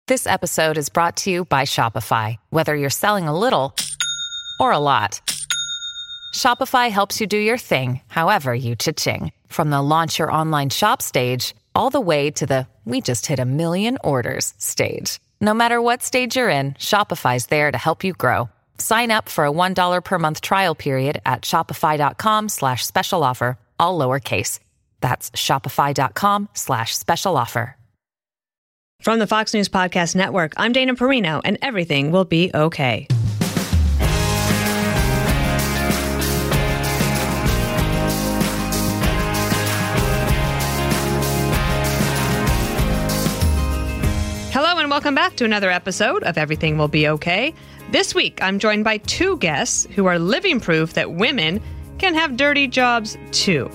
This episode is brought to you by Shopify. Whether you're selling a little or a lot, Shopify helps you do your thing, however you cha-ching. From the launch your online shop stage, all the way to the we just hit 1 million orders stage. No matter what stage you're in, Shopify's there to help you grow. Sign up for a $1 per month trial period at shopify.com/special offer, all lowercase. That's shopify.com/special offer. From the Fox News Podcast Network, I'm Dana Perino, and everything will be okay. Hello, and welcome back to another episode of Everything Will Be Okay. This week, I'm joined by two guests who are living proof that women can have dirty jobs, too.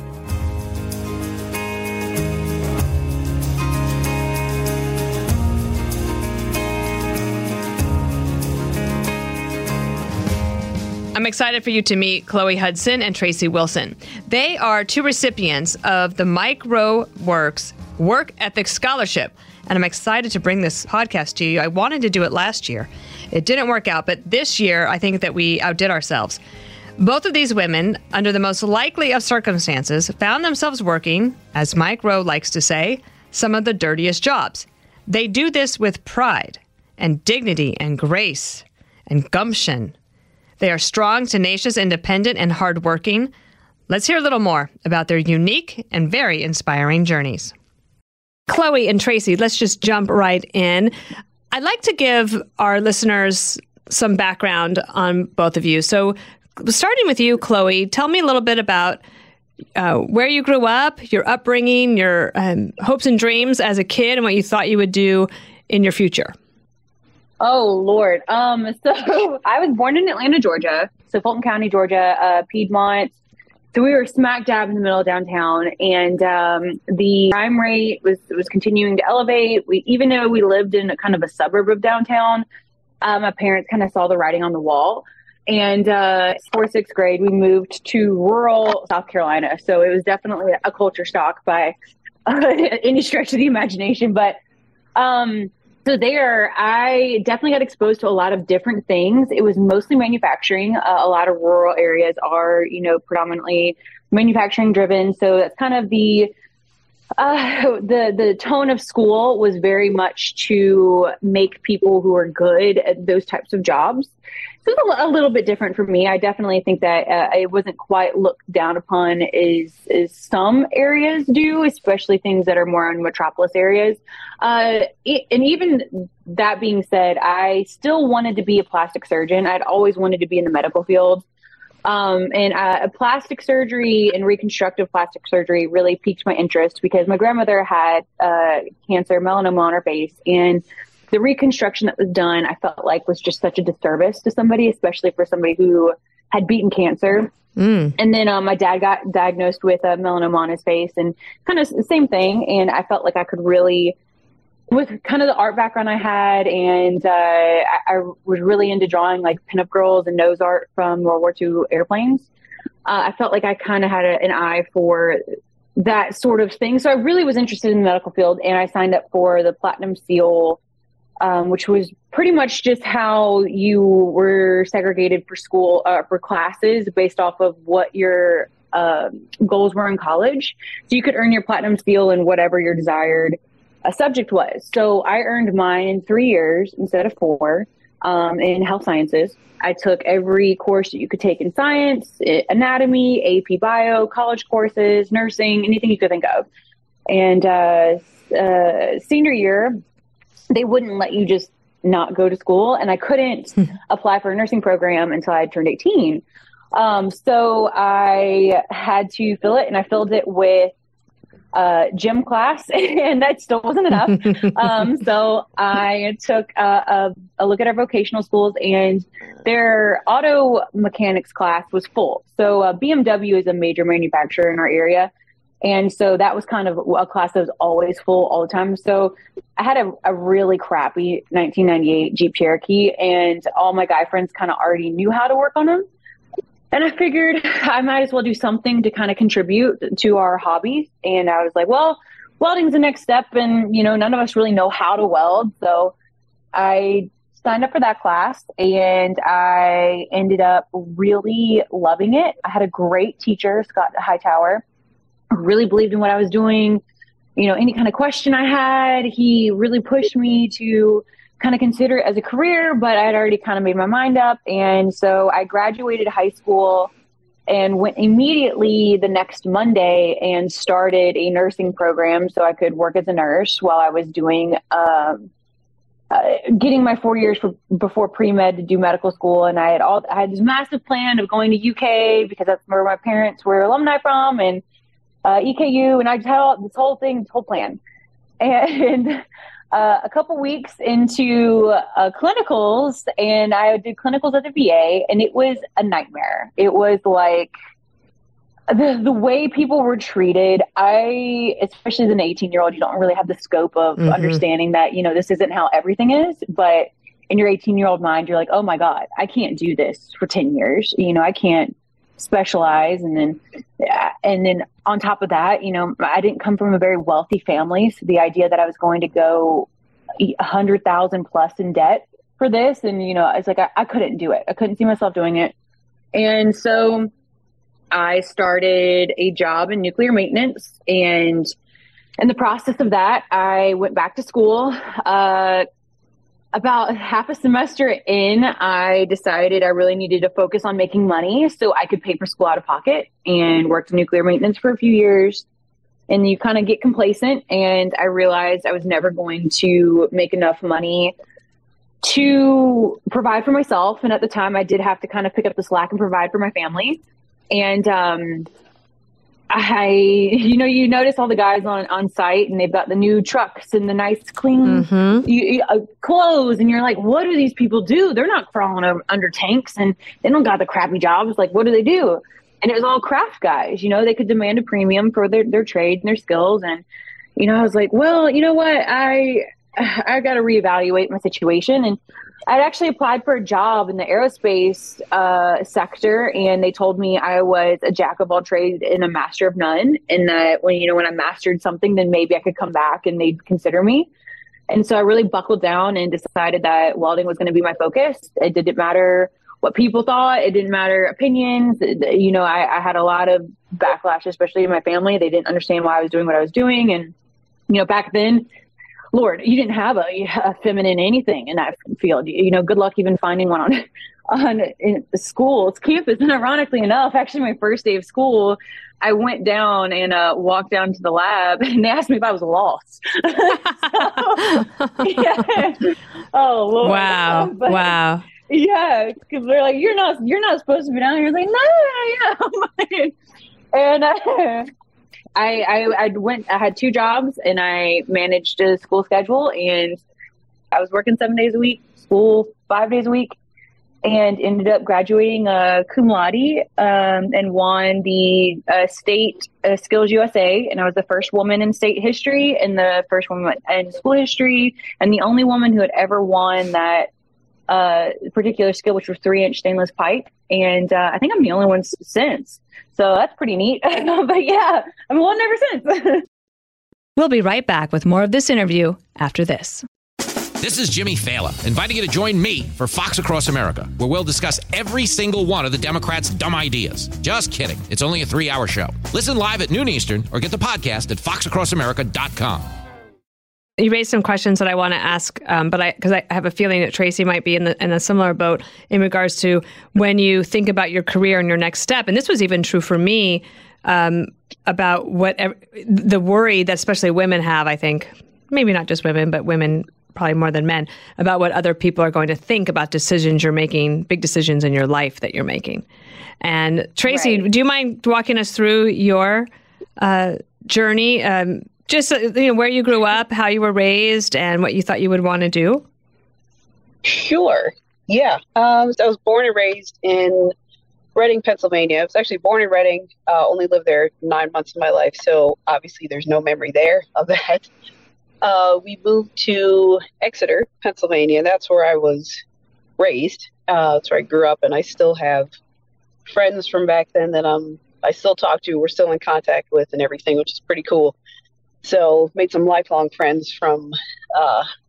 I'm excited for you to meet Chloe Hudson and Tracy Wilson. They are two recipients of the Mike Rowe Works Work Ethics Scholarship, and I'm excited to bring this podcast to you. I wanted to do it last year. It didn't work out, but this year, I think that we outdid ourselves. Both of these women, under the most likely of circumstances, found themselves working, as Mike Rowe likes to say, some of the dirtiest jobs. They do this with pride and dignity and grace and gumption. They are strong, tenacious, independent, and hardworking. Let's hear a little more about their unique and very inspiring journeys. Chloe and Tracy, let's just jump right in. I'd like to give our listeners some background on both of you. So starting with you, Chloe, tell me a little bit about where you grew up, your upbringing, your hopes and dreams as a kid, and what you thought you would do in your future. Oh, Lord. So I was born in Atlanta, Georgia. So Fulton County, Georgia, Piedmont. So we were smack dab in the middle of downtown, and the crime rate was continuing to elevate. Even though we lived in a kind of a suburb of downtown, my parents kind of saw the writing on the wall. And fourth, sixth grade, we moved to rural South Carolina. So it was definitely a culture shock by any stretch of the imagination. But so there, I definitely got exposed to a lot of different things. It was mostly manufacturing. A lot of rural areas are, predominantly manufacturing driven. So that's kind of the tone of school was very much to make people who are good at those types of jobs. So it's a little bit different for me. I definitely think that it wasn't quite looked down upon as some areas do, especially things that are more in metropolis areas. And even that being said, I still wanted to be a plastic surgeon. I'd always wanted to be in the medical field. And plastic surgery and reconstructive plastic surgery really piqued my interest because my grandmother had cancer, melanoma on her face, and the reconstruction that was done, I felt like was just such a disservice to somebody, especially for somebody who had beaten cancer. And then my dad got diagnosed with melanoma on his face and kind of the same thing. And I felt like I could really, with kind of the art background I had, and I was really into drawing like pinup girls and nose art from World War II airplanes. I felt like I kind of had an eye for that sort of thing. So I really was interested in the medical field, and I signed up for the Platinum Seal, which was pretty much just how you were segregated for school, for classes based off of what your goals were in college. So you could earn your Platinum Seal in whatever your desired subject was. So I earned mine in 3 years instead of 4 in health sciences. I took every course that you could take in science, anatomy, AP bio, college courses, nursing, anything you could think of. And senior year, they wouldn't let you just not go to school. And I couldn't apply for a nursing program until I had turned 18. So I had to fill it, and I filled it with gym class, and that still wasn't enough. So I took a look at our vocational schools, and their auto mechanics class was full. So BMW is a major manufacturer in our area. And so that was kind of a class that was always full all the time. So I had a really crappy 1998 Jeep Cherokee, and all my guy friends kind of already knew how to work on them. And I figured I might as well do something to kind of contribute to our hobbies. And I was like, well, welding's the next step. And, none of us really know how to weld. So I signed up for that class and I ended up really loving it. I had a great teacher, Scott Hightower, really believed in what I was doing. Any kind of question I had, he really pushed me to kind of consider it as a career, but I had already kind of made my mind up. And so I graduated high school and went immediately the next Monday and started a nursing program so I could work as a nurse while I was doing, getting my 4 years before pre-med to do medical school. And I had this massive plan of going to UK because that's where my parents were alumni from, and EKU. And I just had this whole plan. And a couple weeks into clinicals, and I did clinicals at the VA, and it was a nightmare. It was like the way people were treated. Especially as an 18-year-old, you don't really have the scope of understanding that, this isn't how everything is. But in your 18-year-old mind, you're like, oh my God, I can't do this for 10 years. I can't specialize. And then on top of that, I didn't come from a very wealthy family. So the idea that I was going to go 100,000 plus in debt for this. And, it's like, I couldn't do it. I couldn't see myself doing it. And so I started a job in nuclear maintenance. And in the process of that, I went back to school. About half a semester in, I decided I really needed to focus on making money so I could pay for school out of pocket, and worked in nuclear maintenance for a few years. And you kind of get complacent, and I realized I was never going to make enough money to provide for myself. And at the time, I did have to kind of pick up the slack and provide for my family. And you notice all the guys on site, and they've got the new trucks and the nice clean clothes. And you're like, what do these people do? They're not crawling under tanks, and they don't got the crappy jobs. Like, what do they do? And it was all craft guys. They could demand a premium for their trade and their skills. And, I was like, well, you know what? I got to reevaluate my situation. And I'd actually applied for a job in the aerospace sector, and they told me I was a jack of all trades and a master of none, and that when I mastered something, then maybe I could come back and they'd consider me. And so I really buckled down and decided that welding was going to be my focus. It didn't matter what people thought. It didn't matter opinions. I had a lot of backlash, especially in my family. They didn't understand why I was doing what I was doing. And, back then, Lord, you didn't have a feminine anything in that field. Good luck even finding one on in the school's campus. And ironically enough, actually my first day of school, I went down and walked down to the lab, and they asked me if I was lost. Yeah. Oh, Lord. Wow. Wow. Yeah, because they're like, you're not supposed to be down here. You're like, no, I am. And I had 2 jobs, and I managed a school schedule, and I was working 7 days a week, school 5 days a week, and ended up graduating cum laude and won the state Skills USA. And I was the first woman in state history and the first woman in school history, and the only woman who had ever won that particular skill, which was 3-inch stainless pipe. And I think I'm the only one since. So that's pretty neat. But yeah, I'm one ever since. We'll be right back with more of this interview after this. This is Jimmy Fallon, inviting you to join me for Fox Across America, where we'll discuss every single one of the Democrats' dumb ideas. Just kidding. It's only a 3-hour show. Listen live at noon Eastern, or get the podcast at foxacrossamerica.com. You raised some questions that I want to ask, because I have a feeling that Tracy might be in a similar boat in regards to when you think about your career and your next step. And this was even true for me about the worry that especially women have, I think, maybe not just women, but women probably more than men, about what other people are going to think about decisions you're making, big decisions in your life that you're making. And Tracy, right. Do you mind walking us through your journey? Just where you grew up, how you were raised, and what you thought you would want to do? Sure. Yeah. So I was born and raised in Reading, Pennsylvania. I was actually born in Reading, only lived there 9 months of my life. So obviously there's no memory there of that. We moved to Exeter, Pennsylvania. That's where I was raised. That's where I grew up. And I still have friends from back then that I still talk to, we're still in contact with and everything, which is pretty cool. So made some lifelong friends from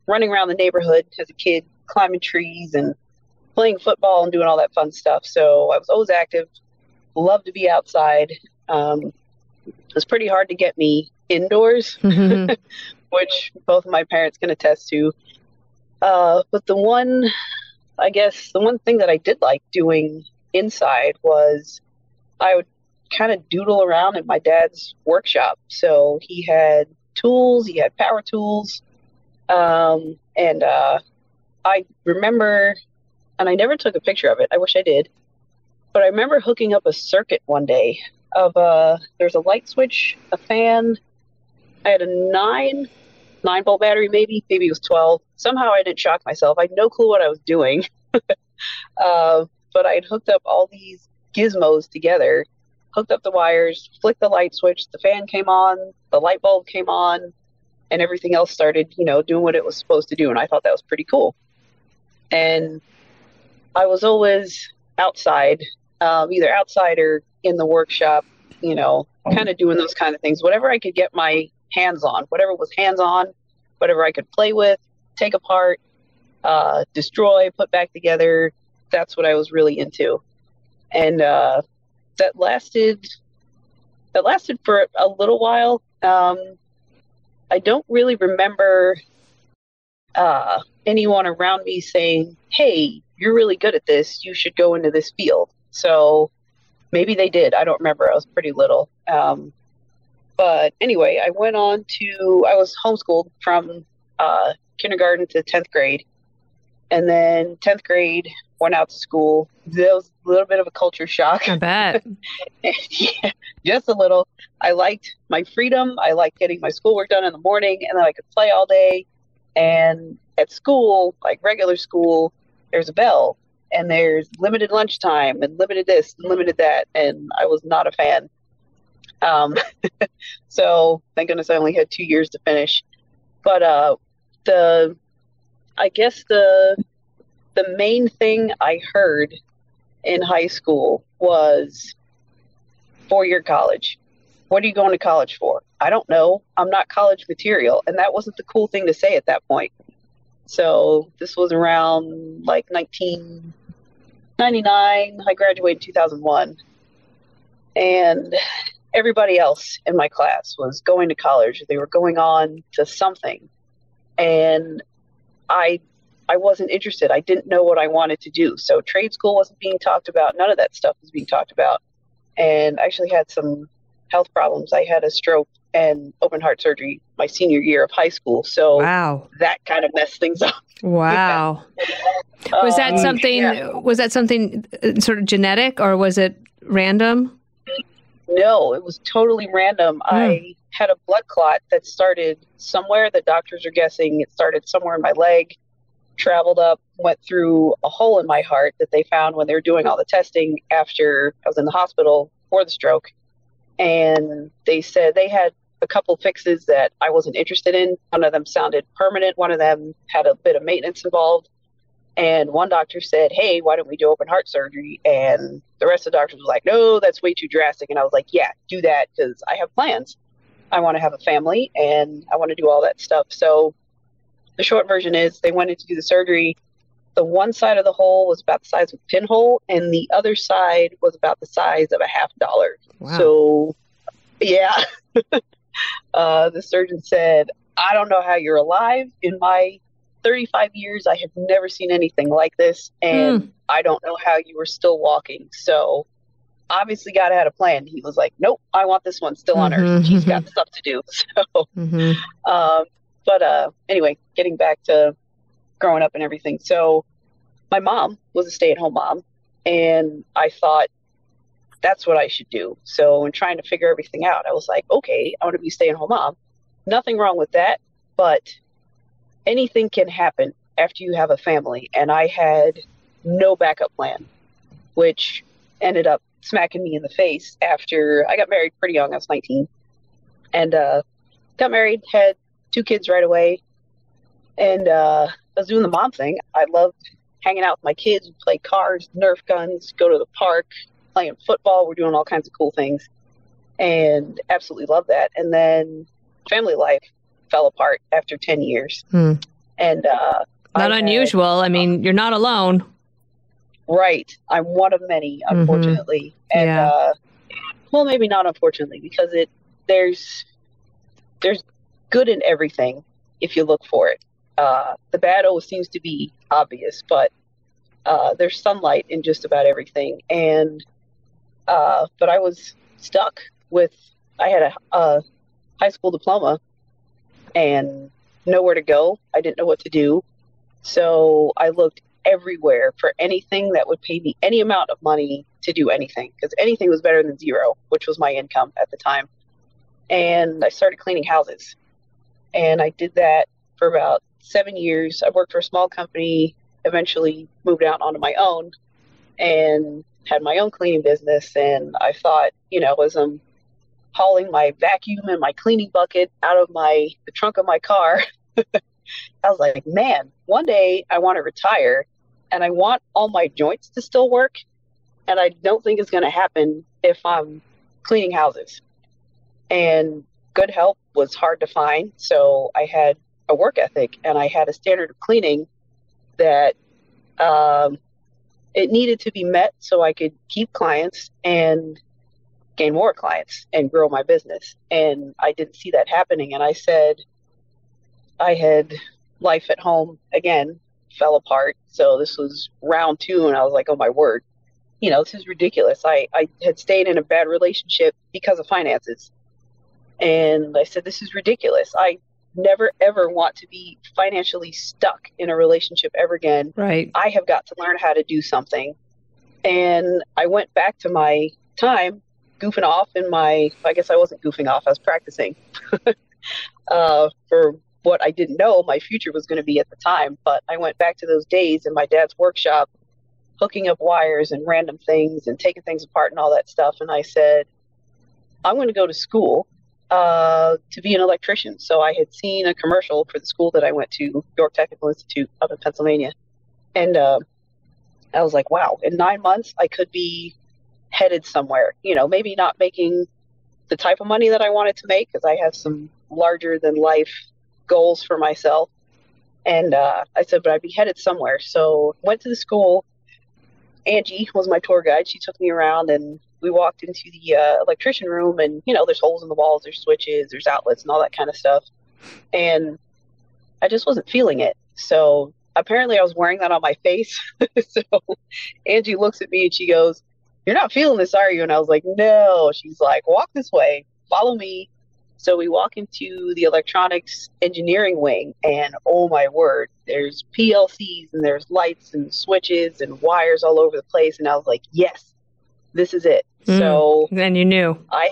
running around the neighborhood as a kid, climbing trees and playing football and doing all that fun stuff. So I was always active, loved to be outside. It was pretty hard to get me indoors, which both of my parents can attest to. But the one thing that I did like doing inside was I would kind of doodle around in my dad's workshop. So he had tools, he had power tools. And I remember, and I never took a picture of it, I wish I did, but I remember hooking up a circuit one day of there's a light switch, a fan. I had a 9-volt battery, maybe it was 12. Somehow I didn't shock myself. I had no clue what I was doing. But I had hooked up all these gizmos together, hooked up the wires, flicked the light switch, the fan came on, the light bulb came on, and everything else started, doing what it was supposed to do. And I thought that was pretty cool. And I was always outside, either outside or in the workshop, kind of doing those kind of things. Whatever I could get my hands on, whatever was hands on, whatever I could play with, take apart, destroy, put back together. That's what I was really into. And that lasted for a little while. I don't really remember anyone around me saying, hey, you're really good at this. You should go into this field. So maybe they did. I don't remember. I was pretty little. But anyway, I was homeschooled from kindergarten to 10th grade. And then 10th grade, went out to school. There was a little bit of a culture shock. I bet. Yeah, just a little. I liked my freedom. I liked getting my schoolwork done in the morning, and then I could play all day. And at school, like regular school, there's a bell, and there's limited lunchtime, and limited this, and limited that, and I was not a fan. So thank goodness I only had 2 years to finish. But I guess the main thing I heard in high school was 4-year college. What are you going to college for? I don't know. I'm not college material. And that wasn't the cool thing to say at that point. So this was around like 1999. I graduated in 2001. And everybody else in my class was going to college. They were going on to something. And I wasn't interested. I didn't know what I wanted to do. So trade school wasn't being talked about. None of that stuff was being talked about. And I actually had some health problems. I had a stroke and open heart surgery my senior year of high school. So wow, that kind of messed things up. Wow. Was that something sort of genetic, or was it random? No, it was totally random. I had a blood clot that started somewhere. The doctors are guessing it started somewhere in my leg, traveled up, went through a hole in my heart that they found when they were doing all the testing after I was in the hospital for the stroke. And they said they had a couple fixes that I wasn't interested in. One of them sounded permanent. One of them had a bit of maintenance involved. And one doctor said, hey, why don't we do open heart surgery? And the rest of the doctors was like, no, that's way too drastic. And I was like, yeah, do that, because I have plans. I want to have a family and I want to do all that stuff. So the short version is they went in to do the surgery. The one side of the hole was about the size of a pinhole, and the other side was about the size of a $50. Wow. So, yeah. The surgeon said, I don't know how you're alive. In my 35 years, I have never seen anything like this, and I don't know how you were still walking. So, obviously God had a plan. He was like, nope, I want this one still on earth. He's got stuff to do. So, but anyway, getting back to growing up and everything. So my mom was a stay-at-home mom, and I thought that's what I should do. So in trying to figure everything out, I was like, okay, I want to be a stay-at-home mom. Nothing wrong with that, but anything can happen after you have a family. And I had no backup plan, which ended up smacking me in the face after I got married pretty young. I was 19 and got married, had 2 kids right away. And I was doing the mom thing. I loved hanging out with my kids. We play cars, Nerf guns, go to the park, playing football. We're doing all kinds of cool things and absolutely love that. And then family life fell apart after 10 years. And not unusual. I mean, you're not alone. Right. I'm one of many, unfortunately. And Yeah. well, maybe not unfortunately, because there's good in everything if you look for it. The bad always seems to be obvious, but there's sunlight in just about everything. And but I was stuck with, I had a high school diploma and nowhere to go. I didn't know what to do. So I looked everywhere for anything that would pay me any amount of money to do anything, because anything was better than zero, which was my income at the time. And I started cleaning houses. And I did that for about 7 years. I worked for a small company, eventually moved out onto my own and had my own cleaning business. And I thought, as I'm hauling my vacuum and my cleaning bucket out of the trunk of my car, I was like, man, one day I want to retire and I want all my joints to still work. And I don't think it's going to happen if I'm cleaning houses. And good help was hard to find. So I had a work ethic and I had a standard of cleaning that it needed to be met so I could keep clients and gain more clients and grow my business. And I didn't see that happening. And I said, I had life at home again, fell apart. So this was round 2 and I was like, oh my word, this is ridiculous. I had stayed in a bad relationship because of finances. And I said, this is ridiculous. I never, ever want to be financially stuck in a relationship ever again. Right. I have got to learn how to do something. And I went back to my time goofing off I guess I wasn't goofing off, I was practicing for what I didn't know my future was going to be at the time. But I went back to those days in my dad's workshop, hooking up wires and random things and taking things apart and all that stuff. And I said, I'm going to go to school to be an electrician. So I had seen a commercial for the school that I went to, York Technical Institute up in Pennsylvania. And I was like, wow, in 9 months, I could be headed somewhere, maybe not making the type of money that I wanted to make, because I have some larger than life goals for myself. And I said, but I'd be headed somewhere. So went to the school. Angie was my tour guide. She took me around and we walked into the electrician room, and, there's holes in the walls, there's switches, there's outlets and all that kind of stuff. And I just wasn't feeling it. So apparently I was wearing that on my face. So Angie looks at me and she goes, you're not feeling this, are you? And I was like, no. She's like, walk this way, follow me. So we walk into the electronics engineering wing, and oh my word, there's PLCs and there's lights and switches and wires all over the place. And I was like, yes, this is it. So then you knew. I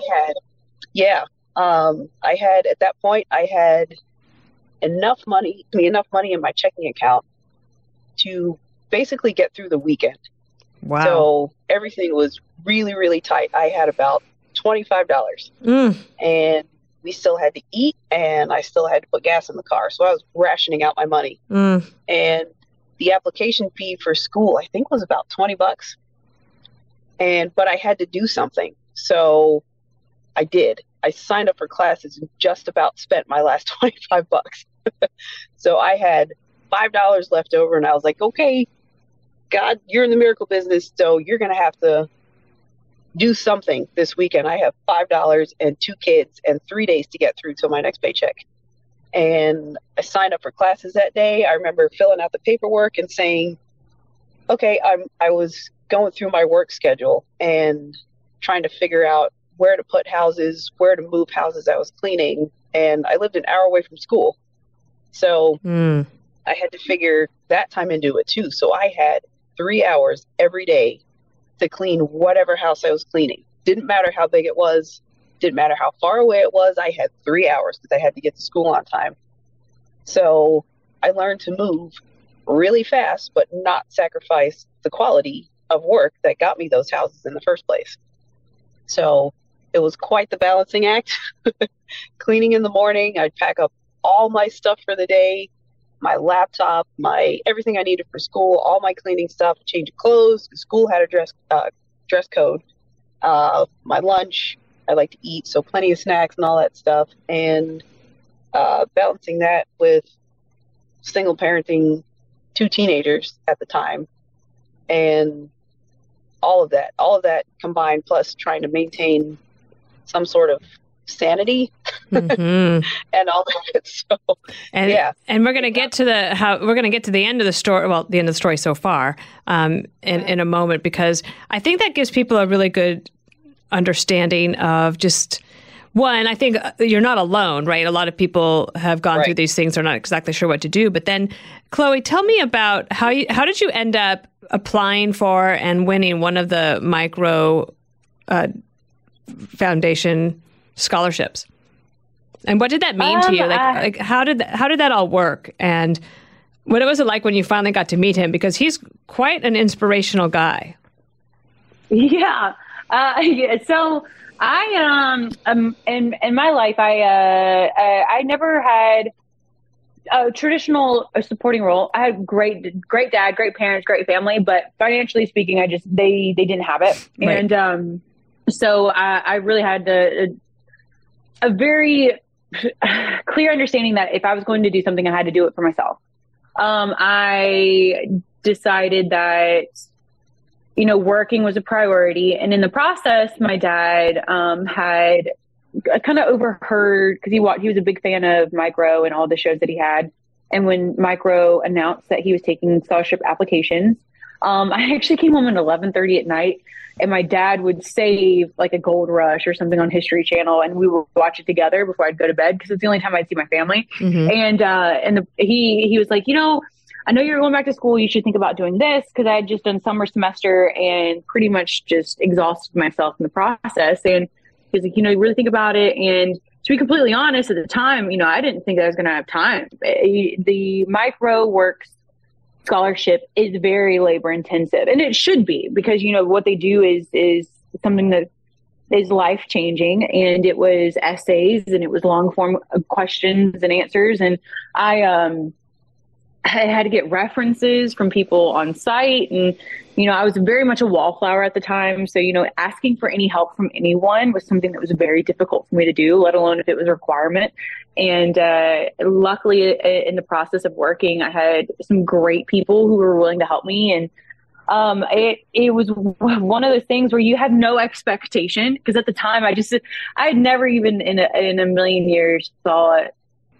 had at that point, I had enough money in my checking account to basically get through the weekend. Wow. So everything was really, really tight. I had about $25 and we still had to eat and I still had to put gas in the car. So I was rationing out my money. And the application fee for school, I think, was about $20. But I had to do something. So I did. I signed up for classes and just about spent my last $25. So I had $5 left over and I was like, okay, God, you're in the miracle business, so you're going to have to do something this weekend. I have $5 and 2 kids and 3 days to get through till my next paycheck. And I signed up for classes that day. I remember filling out the paperwork and saying, okay, I was going through my work schedule and trying to figure out where to put houses, where to move houses I was cleaning. And I lived an hour away from school. So I had to figure that time into it too. So I had 3 hours every day to clean whatever house I was cleaning. Didn't matter how big it was. Didn't matter how far away it was. I had 3 hours because I had to get to school on time. So I learned to move really fast, but not sacrifice the quality of work that got me those houses in the first place. So it was quite the balancing act. Cleaning in the morning, I'd pack up all my stuff for the day, my laptop, my everything I needed for school, all my cleaning stuff, change of clothes. School had a dress code. My lunch, I like to eat, so plenty of snacks and all that stuff. And balancing that with single parenting 2 teenagers at the time, and all of that combined, plus trying to maintain some sort of sanity and all that. So, and we're going to get to the end of the story. Well, the end of the story so far, in a moment, because I think that gives people a really good understanding of just one. I think you're not alone, right? A lot of people have gone through these things; they're not exactly sure what to do. But then, Chloe, tell me about how did you end up applying for and winning one of the Micro Foundation scholarships, and what did that mean to you? Like how did that all work, and what was it like when you finally got to meet him? Because he's quite an inspirational guy. Yeah. So I in my life I never had a traditional supporting role. I had great dad, great parents, great family, but financially speaking, they didn't have it, right. And so I really had a very clear understanding that if I was going to do something, I had to do it for myself. I decided that, working was a priority. And in the process, my dad had kind of overheard, because he was a big fan of Micro and all the shows that he had. And when Micro announced that he was taking scholarship applications, I actually came home at 11:30 at night, and my dad would save like a Gold Rush or something on History Channel, and we would watch it together before I'd go to bed, because it's the only time I'd see my family. Mm-hmm. And he was like, I know you're going back to school. You should think about doing this, because I had just done summer semester and pretty much just exhausted myself in the process. And he was like, you really think about it. And to be completely honest, at the time, I didn't think that I was going to have time. The Micro Works scholarship is very labor intensive, and it should be, because what they do is something that is life changing, and it was essays and it was long form questions and answers, and I had to get references from people on site, and I was very much a wallflower at the time, so asking for any help from anyone was something that was very difficult for me to do, let alone if it was a requirement. And luckily, in the process of working, I had some great people who were willing to help me. And it was one of those things where you have no expectation, because at the time I had never even in a million years thought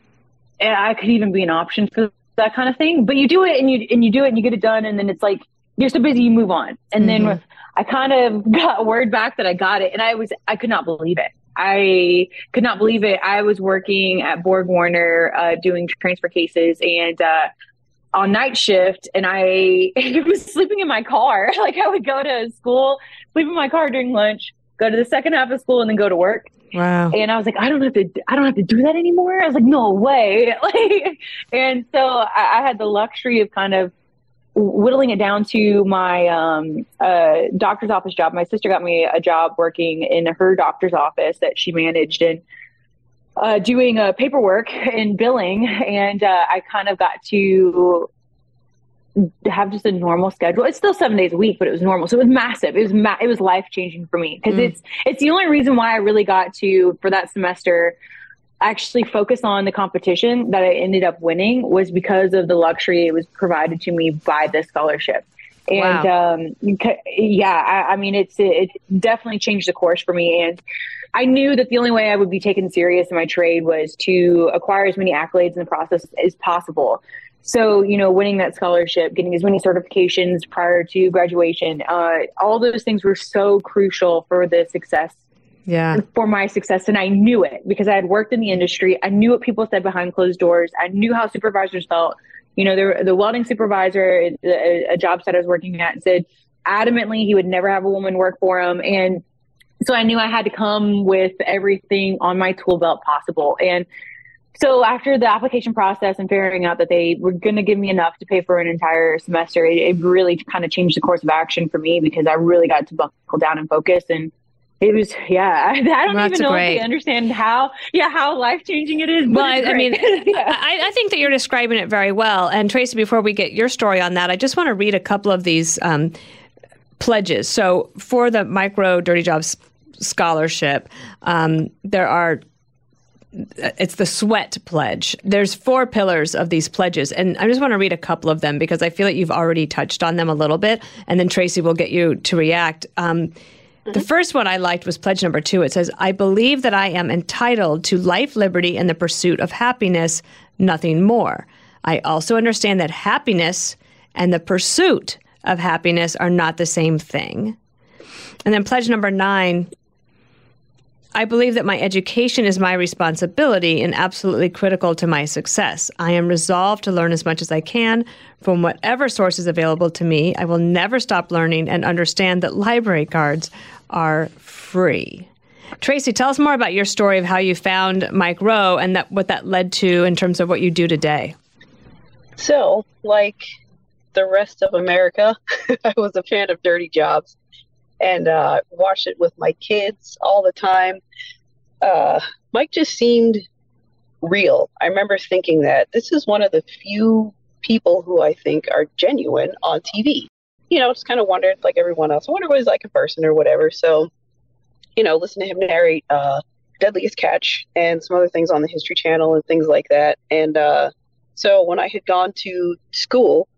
I could even be an option for that kind of thing. But you do it and you do it and you get it done, and then it's like you're so busy you move on. And then I kind of got word back that I got it, and I could not believe it. I could not believe it. I was working at Borg Warner doing transfer cases, and on night shift, and I was sleeping in my car. Like, I would go to school, sleep in my car during lunch, go to the second half of school, and then go to work. Wow. And I was like, I don't have to do that anymore. I was like, no way. And so I had the luxury of kind of whittling it down to my doctor's office job. My sister got me a job working in her doctor's office that she managed, and doing paperwork and billing. And I kind of got to have just a normal schedule. It's still 7 days a week, but it was normal. So it was massive. It was life-changing for me, because it's the only reason why I really got to, for that semester, actually focus on the competition that I ended up winning, was because of the luxury it was provided to me by this scholarship. And wow. I mean, it definitely changed the course for me. And I knew that the only way I would be taken serious in my trade was to acquire as many accolades in the process as possible. So, winning that scholarship, getting as many certifications prior to graduation, all those things were so crucial for the success. Yeah. For my success. And I knew it because I had worked in the industry. I knew what people said behind closed doors. I knew how supervisors felt. The welding supervisor, a job site I was working at, said adamantly he would never have a woman work for him. And so I knew I had to come with everything on my tool belt possible. And so after the application process and figuring out that they were going to give me enough to pay for an entire semester, it really kind of changed the course of action for me, because I really got to buckle down and focus. And it was, I don't even know if they understand how life-changing it is. Well, I mean, I think that you're describing it very well. And Tracy, before we get your story on that, I just want to read a couple of these pledges. So for the Micro Dirty Jobs Scholarship, there are it's the sweat pledge. There's 4 pillars of these pledges, and I just want to read a couple of them because I feel like you've already touched on them a little bit, and then Tracy will get you to react. The first one I liked was pledge number 2. It says, I believe that I am entitled to life, liberty, and the pursuit of happiness, nothing more. I also understand that happiness and the pursuit of happiness are not the same thing. And then pledge number 9, I believe that my education is my responsibility and absolutely critical to my success. I am resolved to learn as much as I can from whatever source is available to me. I will never stop learning and understand that library cards are free. Tracy, tell us more about your story of how you found Mike Rowe and what that led to in terms of what you do today. So, like the rest of America, I was a fan of Dirty Jobs and watched it with my kids all the time. Mike just seemed real. I remember thinking that this is one of the few people who I think are genuine on TV. Just kind of wondered, like everyone else, I wonder what he's like in person or whatever. So, listen to him narrate Deadliest Catch and some other things on the History Channel and things like that. And so when I had gone to school,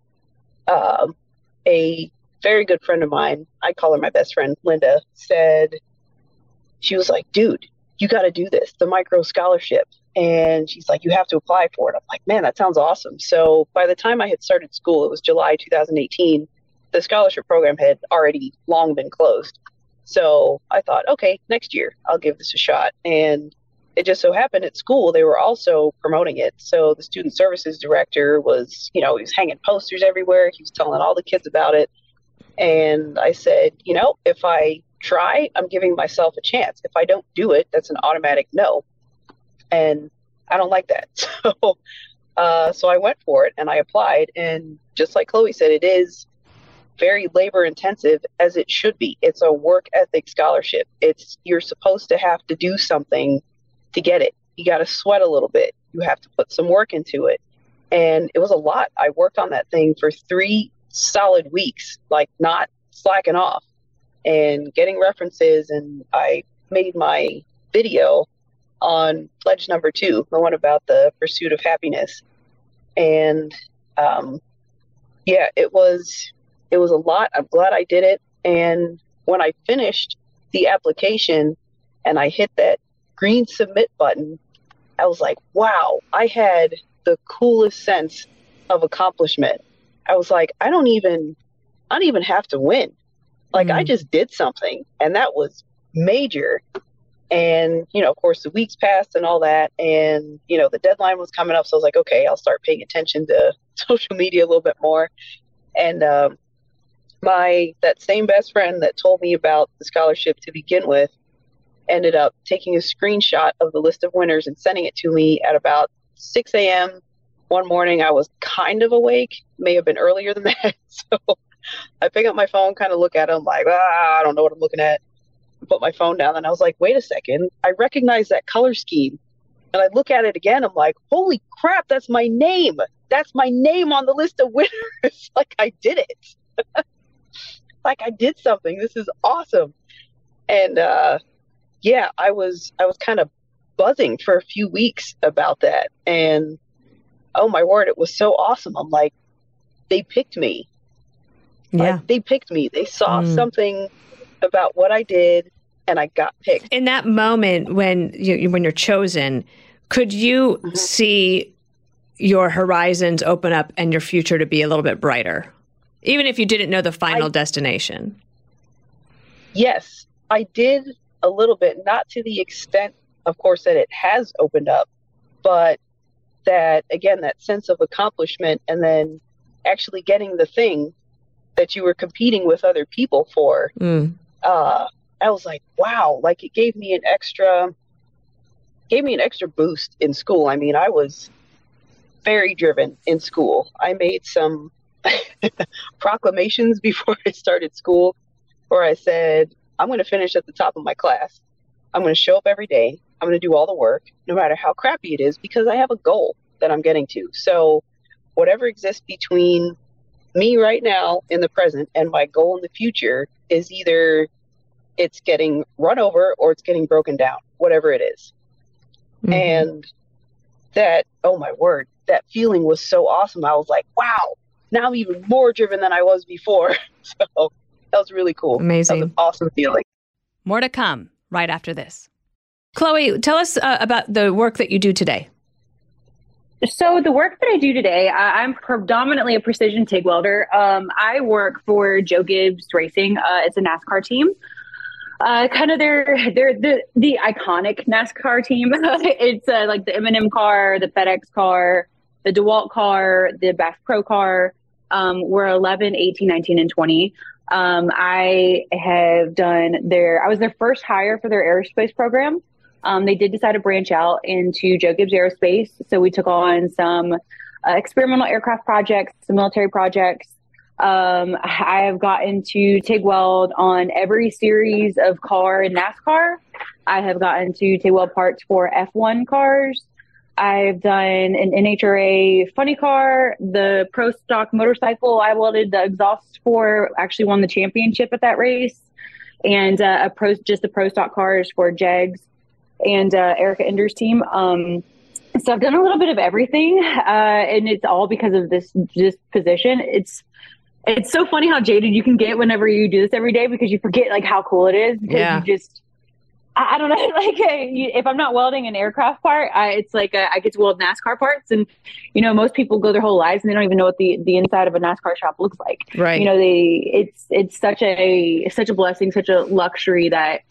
a very good friend of mine, I call her my best friend, Linda, she was like, dude, you got to do this, the Mike Rowe Scholarship. And she's like, you have to apply for it. I'm like, man, that sounds awesome. So by the time I had started school, it was July 2018. The scholarship program had already long been closed. So I thought, okay, next year I'll give this a shot. And it just so happened at school, they were also promoting it. So the student services director was, he was hanging posters everywhere. He was telling all the kids about it. And I said, if I try, I'm giving myself a chance. If I don't do it, that's an automatic no. And I don't like that. So I went for it and I applied. And just like Chloe said, it is very labor intensive, as it should be. It's a work ethic scholarship. You're supposed to have to do something to get it. You got to sweat a little bit. You have to put some work into it. And it was a lot. I worked on that thing for 3 solid weeks, like not slacking off and getting references. And I made my video on pledge number 2, the one about the pursuit of happiness. And it was a lot. I'm glad I did it. And when I finished the application and I hit that green submit button, I was like, wow, I had the coolest sense of accomplishment. I was like, I don't even have to win. Like, I just did something, and that was major. And, of course, the weeks passed and all that, and, the deadline was coming up. So I was like, okay, I'll start paying attention to social media a little bit more. And that same best friend that told me about the scholarship to begin with ended up taking a screenshot of the list of winners and sending it to me at about 6 a.m. one morning. I was kind of awake, may have been earlier than that. So I pick up my phone, kind of look at it. I'm like, I don't know what I'm looking at. I put my phone down and I was like, wait a second. I recognize that color scheme. And I look at it again. I'm like, holy crap, that's my name. That's my name on the list of winners. Like, I did it. Like, I did something. This is awesome. And I was kind of buzzing for a few weeks about that. And oh my word, it was so awesome. I'm like, they picked me. Yeah. Like, they picked me. They saw something about what I did, and I got picked. In that moment when you're chosen, could you see your horizons open up and your future to be a little bit brighter, even if you didn't know the final destination? Yes, I did a little bit, not to the extent, of course, that it has opened up, but that, again, that sense of accomplishment and then actually getting the thing that you were competing with other people for. I was like, wow, like it gave me an extra boost in school. I mean, I was very driven in school. I made some proclamations before I started school where I said, I'm going to finish at the top of my class. I'm going to show up every day. I'm going to do all the work, no matter how crappy it is, because I have a goal that I'm getting to. So whatever exists between me right now in the present and my goal in the future is either it's getting run over or it's getting broken down, whatever it is. Mm-hmm. And that, oh my word, that feeling was so awesome. I was like, wow, now I'm even more driven than I was before. So that was really cool. Amazing. That was an awesome feeling. More to come right after this. Chloe, tell us about the work that you do today. So the work that I do today, I'm predominantly a precision TIG welder. I work for Joe Gibbs Racing. It's a NASCAR team. Kind of they're the iconic NASCAR team. It's like the M&M car, the FedEx car, the DeWalt car, the Bass Pro car. We're 11, 18, 19, and 20. I was their first hire for their aerospace program. They did decide to branch out into Joe Gibbs Aerospace. So we took on some experimental aircraft projects, some military projects. I have gotten to TIG weld on every series of car in NASCAR. I have gotten to TIG weld parts for F1 cars. I've done an NHRA funny car, the Pro Stock motorcycle I welded the exhaust for, actually won the championship at that race, and the Pro Stock cars for Jegs and Erica Ender's team. So I've done a little bit of everything, and it's all because of this position. It's so funny how jaded you can get whenever you do this every day, because you forget like how cool it is. Because you just, I don't know, like if I'm not welding an aircraft part, it's like I get to weld NASCAR parts, and most people go their whole lives and they don't even know what the inside of a NASCAR shop looks like. Right. It's such a blessing, such a luxury that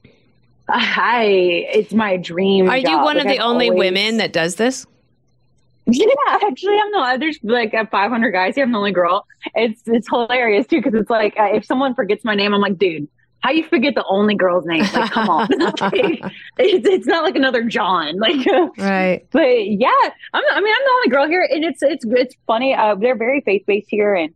it's my dream. Are you one of the only women that does this? Yeah, actually, I'm not. There's like 500 guys here. I'm the only girl. It's hilarious too, because it's like if someone forgets my name, I'm like, dude, how you forget the only girl's name? Like, come on. It's not like another John. Like, right. But yeah, I'm the only girl here, and it's funny. They're very faith based here, and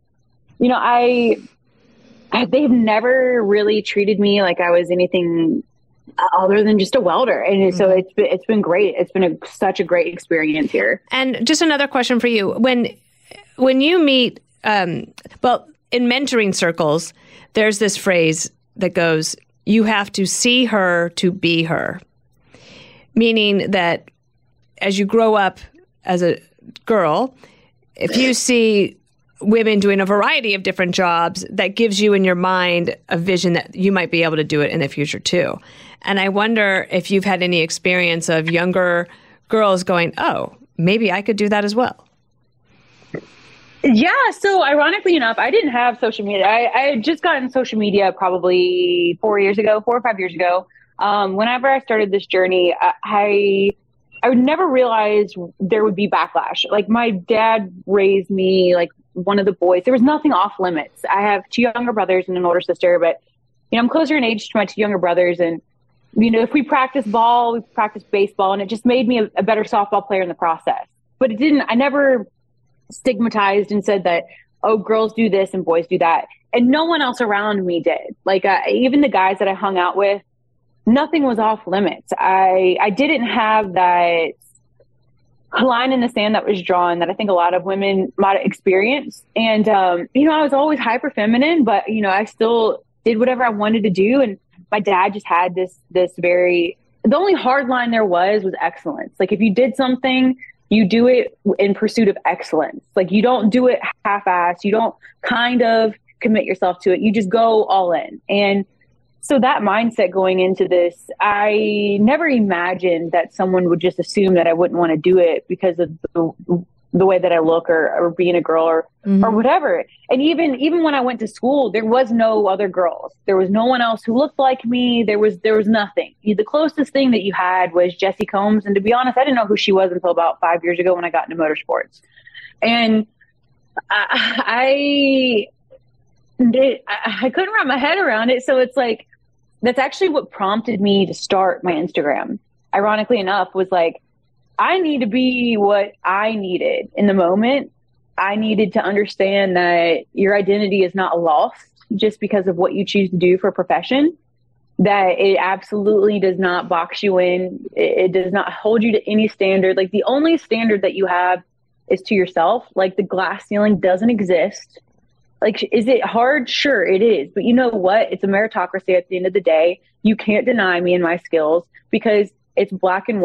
they've never really treated me like I was anything other than just a welder. And so it's been great. It's been such a great experience here. And just another question for you. When you meet, in mentoring circles, there's this phrase that goes, you have to see her to be her. Meaning that as you grow up as a girl, if you see women doing a variety of different jobs, that gives you in your mind a vision that you might be able to do it in the future too. And I wonder if you've had any experience of younger girls going, oh, maybe I could do that as well. Yeah. So ironically enough, I didn't have social media. I had just gotten social media probably 4 or 5 years ago. Whenever I started this journey, I would never realize there would be backlash. Like my dad raised me like one of the boys. There was nothing off limits. I have 2 younger brothers and an older sister, but I'm closer in age to my 2 younger brothers. And, if we practice ball, we practice baseball, and it just made me a better softball player in the process. But I never stigmatized and said that, oh, girls do this and boys do that. And no one else around me did. Like even the guys that I hung out with, nothing was off limits. I didn't have that line in the sand that was drawn that I think a lot of women might experience. And, I was always hyper feminine, but, I still did whatever I wanted to do. And my dad just had this the only hard line there was excellence. Like if you did something, you do it in pursuit of excellence. Like you don't do it half-assed. You don't kind of commit yourself to it. You just go all in. And so that mindset going into this, I never imagined that someone would just assume that I wouldn't want to do it because of the way that I look or being a girl or whatever. And even when I went to school, there was no other girls. There was no one else who looked like me. There was nothing. The closest thing that you had was Jessie Combs. And to be honest, I didn't know who she was until about 5 years ago when I got into motorsports. And I couldn't wrap my head around it. So it's like, that's actually what prompted me to start my Instagram. Ironically enough, was like, I need to be what I needed in the moment. I needed to understand that your identity is not lost just because of what you choose to do for a profession, that it absolutely does not box you in. It does not hold you to any standard. Like the only standard that you have is to yourself. Like the glass ceiling doesn't exist. Like, is it hard? Sure, it is. But you know what? It's a meritocracy at the end of the day. You can't deny me and my skills because it's black and white.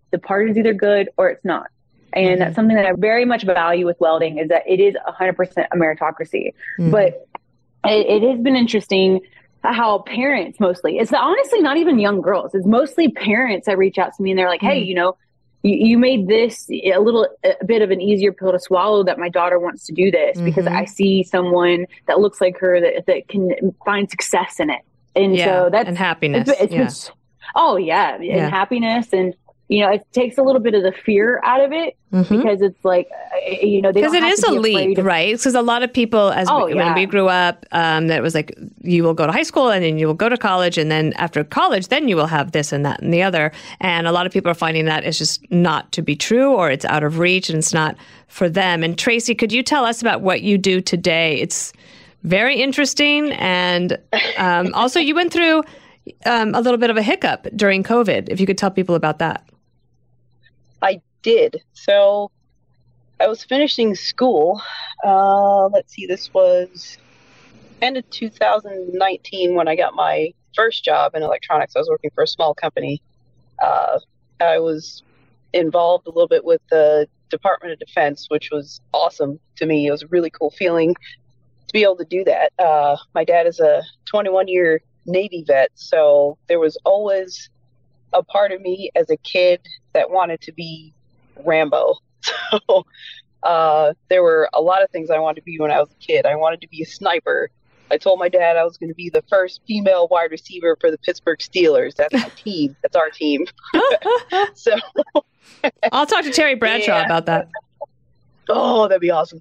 the part is either good or it's not. And that's something that I very much value with welding, is that it is 100% a meritocracy. But it has been interesting how parents mostly, it's honestly not even young girls, it's mostly parents that reach out to me and they're like, hey, you know, you made this a bit of an easier pill to swallow, that my daughter wants to do this because I see someone that looks like her that can find success in it. And so that's, and happiness. It's and happiness. And, you know, it takes a little bit of the fear out of it because it's like, you know, because it is a leap, right? Because a lot of people, when we grew up, that was like, you will go to high school and then you will go to college, and then after college, then you will have this and that and the other. And a lot of people are finding that it's just not to be true, or it's out of reach and it's not for them. And Tracy, could you tell us about what you do today? It's very interesting. And also you went through a little bit of a hiccup during COVID. If you could tell people about that. I did. So I was finishing school. Let's see, this was end of 2019 when I got my first job in electronics. I was working for a small company. I was involved a little bit with the Department of Defense, which was awesome to me. It was a really cool feeling to be able to do that. My dad is a 21-year Navy vet, so there was always a part of me as a kid that wanted to be Rambo. So there were a lot of things I wanted to be when I was a kid. I wanted to be a sniper. I told my dad I was going to be the first female wide receiver for the Pittsburgh Steelers. That's my team. That's our team. So I'll talk to Terry Bradshaw about that. Oh, that'd be awesome.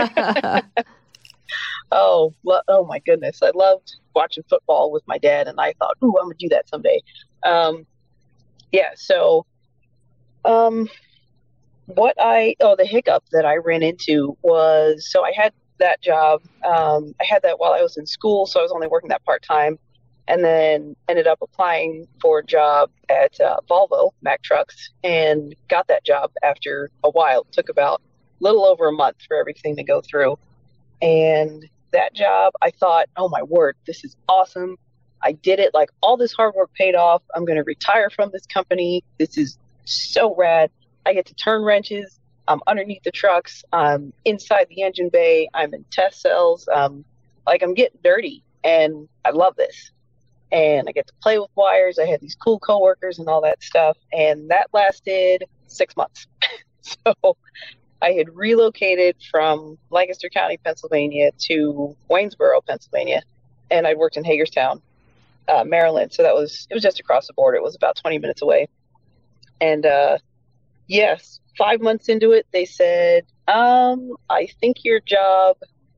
Oh my goodness. I loved watching football with my dad, and I thought, ooh, I'm going to do that someday. The hiccup that I ran into was, so I had that job. I had that while I was in school, so I was only working that part-time, and then ended up applying for a job at Volvo, Mack Trucks, and got that job after a while. It took about a little over a month for everything to go through. And that job, I thought, oh my word, this is awesome. I did it. Like, all this hard work paid off. I'm going to retire from this company. This is so rad. I get to turn wrenches. I'm underneath the trucks. I'm inside the engine bay. I'm in test cells. I'm getting dirty, and I love this. And I get to play with wires. I had these cool coworkers and all that stuff. And that lasted 6 months. So I had relocated from Lancaster County, Pennsylvania to Waynesboro, Pennsylvania. And I'd worked in Hagerstown, Maryland. So it was just across the border. It was about 20 minutes away. And yes, 5 months into it, they said, I think your job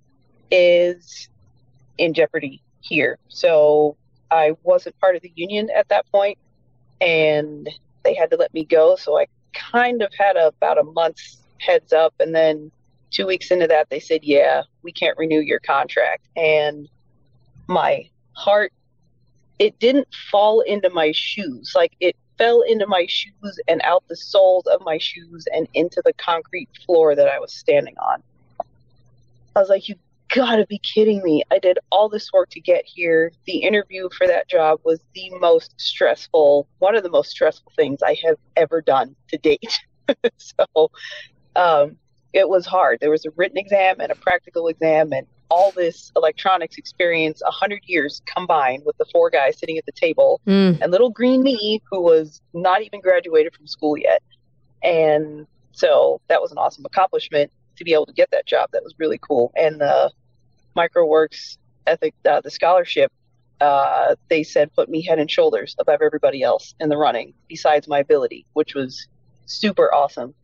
is in jeopardy here. So I wasn't part of the union at that point, and they had to let me go. So I kind of had about a month's heads up. And then 2 weeks into that, they said, yeah, we can't renew your contract. And my heart, it didn't fall into my shoes. Like, it fell into my shoes and out the soles of my shoes and into the concrete floor that I was standing on. I was like, you gotta be kidding me. I did all this work to get here. The interview for that job was one of the most stressful things I have ever done to date. So it was hard. There was a written exam and a practical exam, and all this electronics experience, 100 years combined with the 4 guys sitting at the table and little green me, who was not even graduated from school yet. And so that was an awesome accomplishment to be able to get that job. That was really cool. And the MicroWorks ethic, the scholarship, they said put me head and shoulders above everybody else in the running besides my ability, which was super awesome.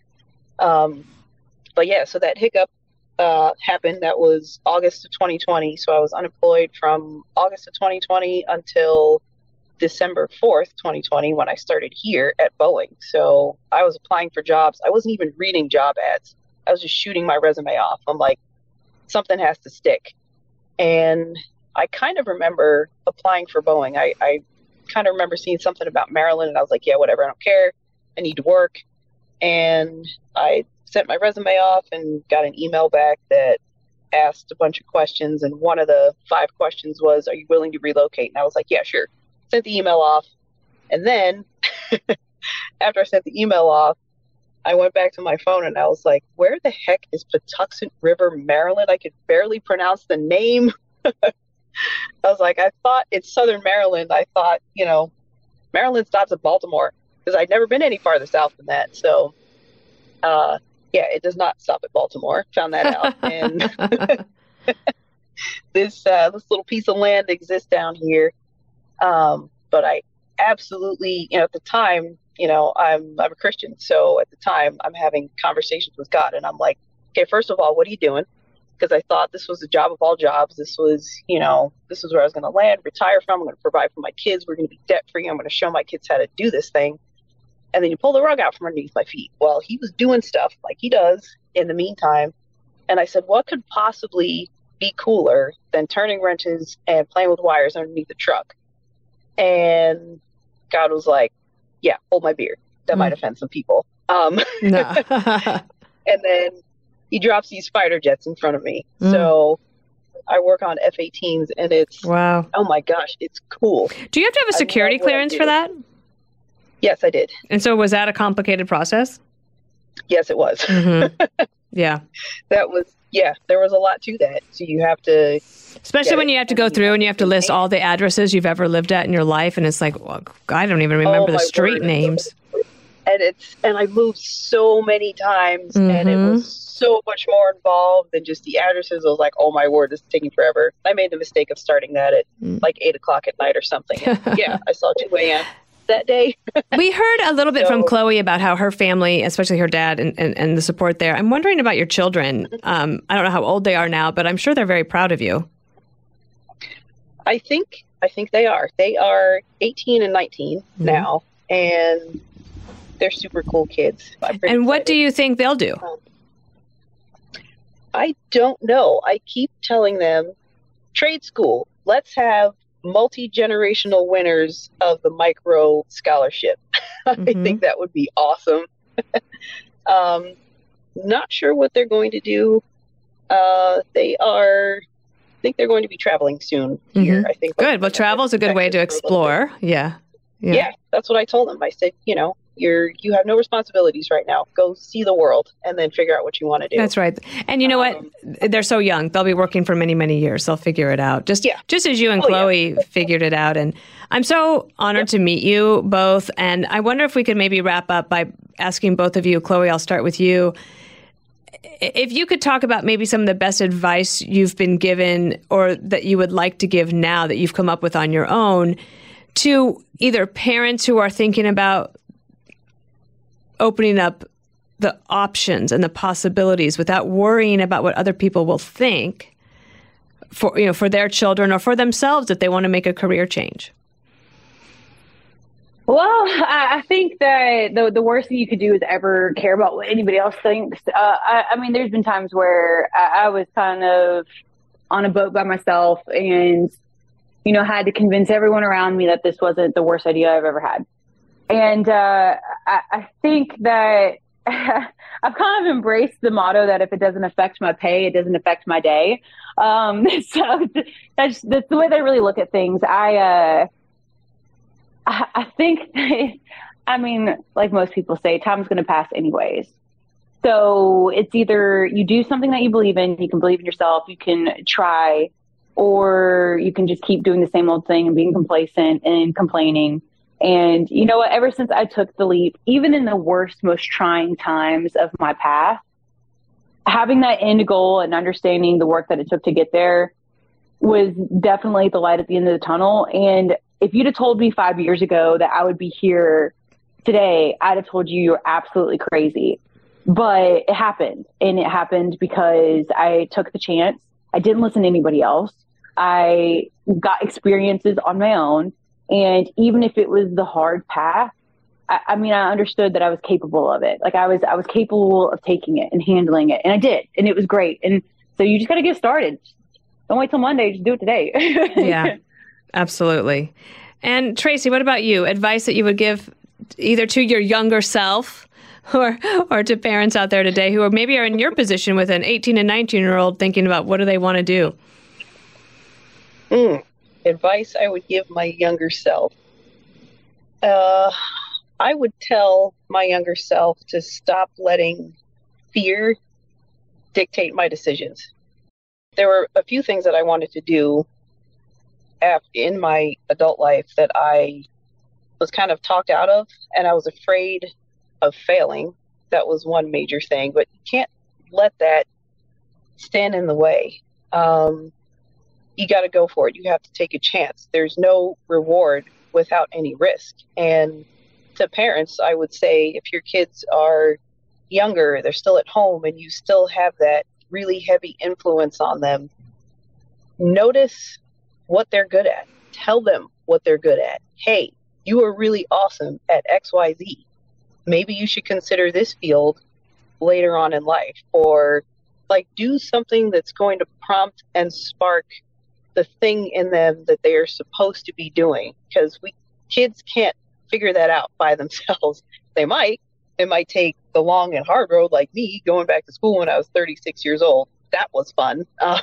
But yeah, so that hiccup happened. That was August of 2020. So I was unemployed from August of 2020 until December 4th, 2020, when I started here at Boeing. So I was applying for jobs. I wasn't even reading job ads. I was just shooting my resume off. I'm like, something has to stick. And I kind of remember applying for Boeing. I kind of remember seeing something about Maryland, and I was like, yeah, whatever, I don't care. I need to work. And I sent my resume off and got an email back that asked a bunch of questions. And one of the 5 questions was, are you willing to relocate? And I was like, yeah, sure. Sent the email off. And then after I sent the email off, I went back to my phone and I was like, where the heck is Patuxent River, Maryland? I could barely pronounce the name. I was like, I thought it's Southern Maryland. I thought, Maryland stops at Baltimore, because I'd never been any farther south than that. So, it does not stop at Baltimore. Found that out. And this little piece of land exists down here. But I absolutely, at the time, I'm a Christian. So at the time I'm having conversations with God, and I'm like, okay, first of all, what are you doing? Because I thought this was the job of all jobs. This was, this is where I was going to land, retire from. I'm going to provide for my kids. We're going to be debt free. I'm going to show my kids how to do this thing. And then you pull the rug out from underneath my feet. Well, he was doing stuff like he does in the meantime. And I said, what could possibly be cooler than turning wrenches and playing with wires underneath the truck? And God was like, yeah, hold my beer. That might offend some people. No. And then he drops these fighter jets in front of me. So I work on F-18s, and it's, wow. Oh my gosh, it's cool. Do you have to have a security clearance for that? Yes, I did. And so was that a complicated process? Yes, it was. Mm-hmm. Yeah. There was a lot to that. So you have to... Especially when you have to go through and you have to list all the addresses you've ever lived at in your life. And it's like, well, I don't even remember the street names. And I moved so many times, and it was so much more involved than just the addresses. I was like, oh my word, this is taking forever. I made the mistake of starting that at like 8:00 at night or something. And I saw 2 a.m. that day. We heard a little bit from Chloe about how her family, especially her dad and the support there. I'm wondering about your children. I don't know how old they are now, but I'm sure they're very proud of you. I think they are. They are 18 and 19 now, and they're super cool kids. And what do you think they'll do? I don't know. I keep telling them, trade school, let's have multi-generational winners of the Mike Rowe scholarship. I think that would be awesome. Not sure what they're going to do. I think they're going to be traveling soon here. I think. Good. Well, travel is a good way to explore. Yeah, that's what I told them. I said, you have no responsibilities right now. Go see the world and then figure out what you want to do. That's right. And you know what? They're so young. They'll be working for many, many years. They'll figure it out. Just as you and Chloe figured it out. And I'm so honored to meet you both. And I wonder if we could maybe wrap up by asking both of you. Chloe, I'll start with you. If you could talk about maybe some of the best advice you've been given or that you would like to give now that you've come up with on your own to either parents who are thinking about opening up the options and the possibilities without worrying about what other people will think for their children or for themselves if they want to make a career change. Well, I think that the worst thing you could do is ever care about what anybody else thinks. I mean, there's been times where I was kind of on a boat by myself and, had to convince everyone around me that this wasn't the worst idea I've ever had. And I think that I've kind of embraced the motto that if it doesn't affect my pay, it doesn't affect my day. So that's the way that I really look at things. I think that, like most people say, time's going to pass anyways. So it's either you do something that you believe in, you can believe in yourself, you can try, or you can just keep doing the same old thing and being complacent and complaining. And you know what? Ever since I took the leap, even in the worst, most trying times of my path, having that end goal and understanding the work that it took to get there was definitely the light at the end of the tunnel. And if you'd have told me 5 years ago that I would be here today, I'd have told you you're absolutely crazy. But it happened. And it happened because I took the chance. I didn't listen to anybody else. I got experiences on my own. And even if it was the hard path, I understood that I was capable of it. Like I was capable of taking it and handling it. And I did. And it was great. And so you just got to get started. Don't wait till Monday. Just do it today. Yeah, absolutely. And Tracy, what about you? Advice that you would give either to your younger self or to parents out there today who maybe are in your position with an 18 and 19-year-old thinking about what do they want to do? Advice I would give my younger self. I would tell my younger self to stop letting fear dictate my decisions. There were a few things that I wanted to do in my adult life that I was kind of talked out of, and I was afraid of failing. That was one major thing, but you can't let that stand in the way. You got to go for it. You have to take a chance. There's no reward without any risk. And to parents, I would say, if your kids are younger, they're still at home, and you still have that really heavy influence on them, notice what they're good at. Tell them what they're good at. Hey, you are really awesome at XYZ. Maybe you should consider this field later on in life, or like do something that's going to prompt and spark the thing in them that they are supposed to be doing, because kids can't figure that out by themselves. They might. It might take the long and hard road, like me going back to school when I was 36 years old. That was fun.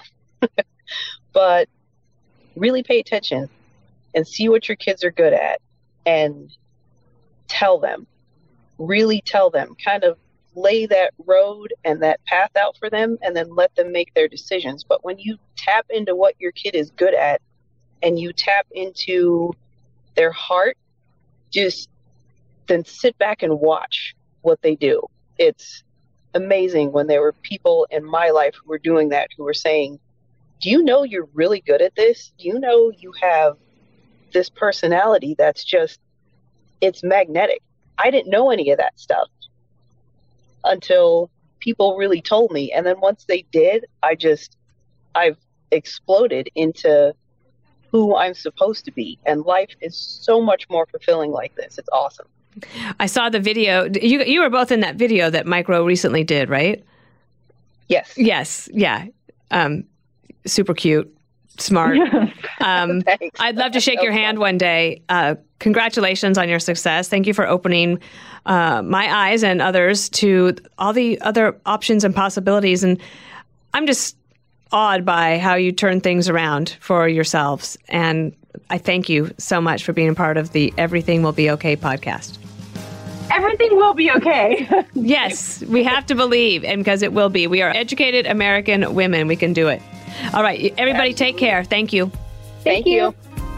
But really pay attention and see what your kids are good at and tell them. Really tell them. Kind of lay that road and that path out for them, and then let them make their decisions. But when you tap into what your kid is good at and you tap into their heart, just then sit back and watch what they do. It's amazing when there were people in my life who were doing that, who were saying, do you know you're really good at this? Do you know you have this personality that's just, it's magnetic? I didn't know any of that stuff until people really told me. And then once they did, I've exploded into who I'm supposed to be. And life is so much more fulfilling like this. It's awesome. I saw the video. You were both in that video that Mike Rowe recently did, right? Yes. Yes. Yeah. Super cute. Smart. Thanks. I'd love to shake your hand one day. Congratulations on your success. Thank you for opening my eyes and others to all the other options and possibilities. And I'm just awed by how you turn things around for yourselves. And I thank you so much for being a part of the Everything Will Be Okay podcast. Everything will be okay. Yes, we have to believe, and because it will be. We are educated American women. We can do it. All right, everybody, take care. Thank you. Thank you.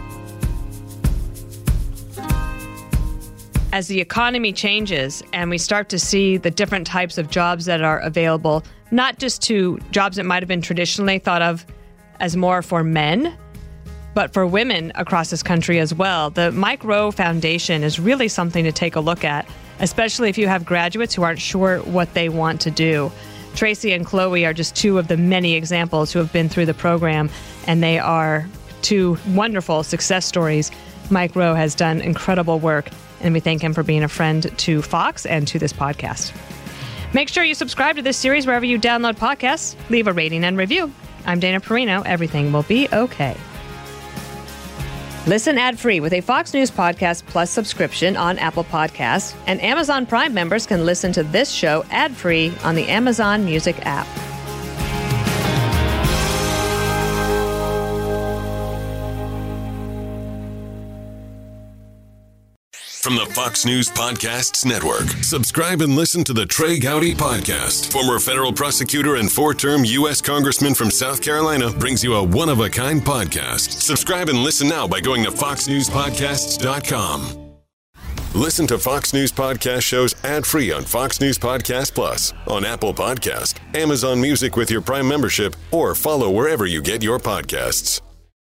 As the economy changes and we start to see the different types of jobs that are available, not just to jobs that might have been traditionally thought of as more for men, but for women across this country as well, the Mike Rowe Foundation is really something to take a look at, especially if you have graduates who aren't sure what they want to do. Tracy and Chloe are just two of the many examples who have been through the program, and they are two wonderful success stories. Mike Rowe has done incredible work, and we thank him for being a friend to Fox and to this podcast. Make sure you subscribe to this series wherever you download podcasts. Leave a rating and review. I'm Dana Perino. Everything will be okay. Listen ad-free with a Fox News Podcast Plus subscription on Apple Podcasts, and Amazon Prime members can listen to this show ad-free on the Amazon Music app. From the Fox News Podcasts Network, subscribe and listen to the Trey Gowdy Podcast. Former federal prosecutor and four-term U.S. Congressman from South Carolina brings you a one-of-a-kind podcast. Subscribe and listen now by going to foxnewspodcasts.com. Listen to Fox News Podcast shows ad-free on Fox News Podcast Plus, on Apple Podcast, Amazon Music with your Prime membership, or follow wherever you get your podcasts.